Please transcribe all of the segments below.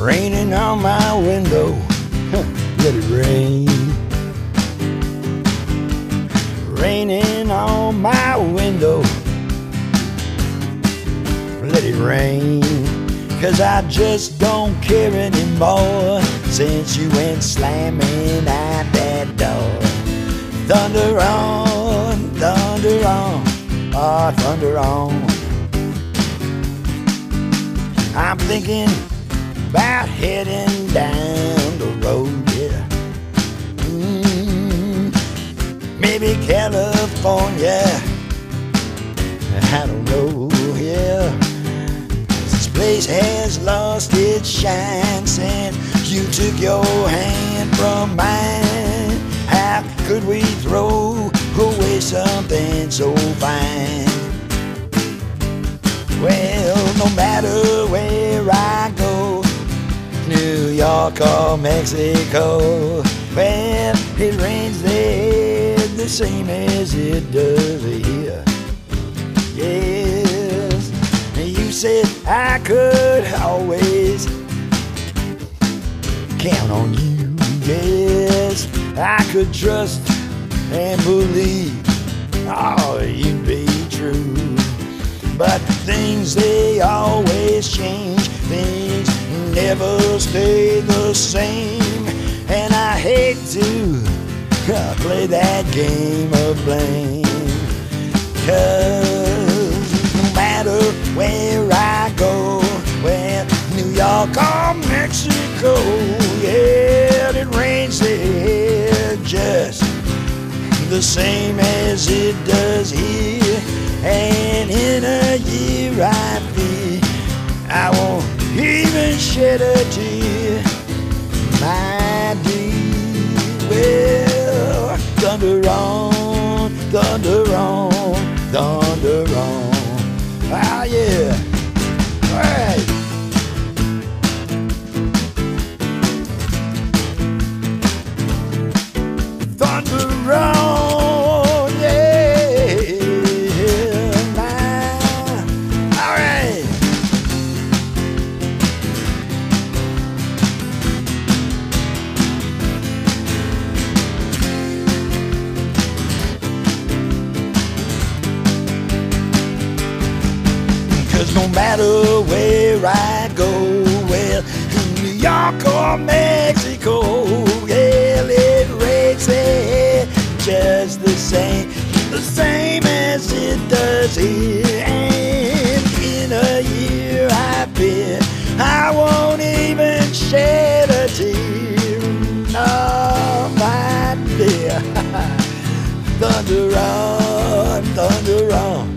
Raining on my window, let it rain. Raining on my window, let it rain. 'Cause I just don't care anymore since you went slamming at that door. Thunder on, oh thunder on. I'm thinking about heading down the road, yeah. Maybe California, I don't know, yeah. This place has lost its shine since you took your hand from mine. How could we throw away something so fine? Well, no matter where I go, New York or Mexico, well, it rains there the same as it does here. Yes, you said I could always count on you. Yes, I could trust and believe, oh, you'd be true. But things, they always change. Things never stay the same. And I hate to play that game of blame. 'Cause no matter where I go, well, New York or Mexico, yeah, it rains there just the same as it does here. And in a year I fear I won't even shed a tear, my dear. Well, thunder on, thunder on, thunder on. Ah, yeah. All right. Thunder on, yeah. All right. 'Cause no matter where I go, well, New York or Mexico, well, it rains there just the same as it does here. And in a year I fear I won't even shed a tear, no, my dear. Thunder on, thunder on.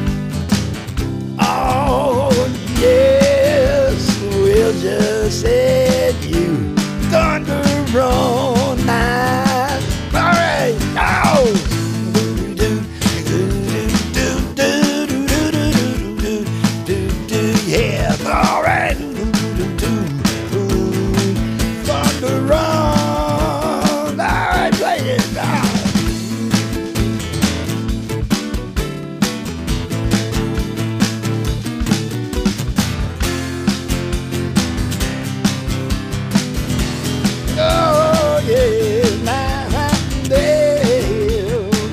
Oh, yes, we'll just set you thunder on now. All right, oh. Yeah, all right. Thunder on. All right, play it. Oh, yeah, my day.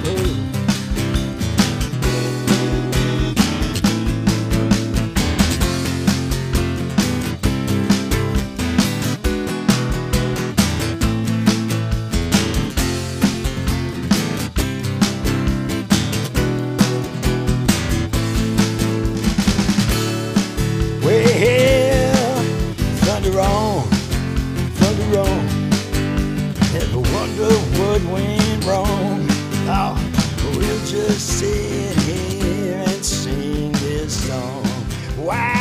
Well, thunder on, thunder on. Never wonder what went wrong. Oh, we'll just sit here and sing this song. Why?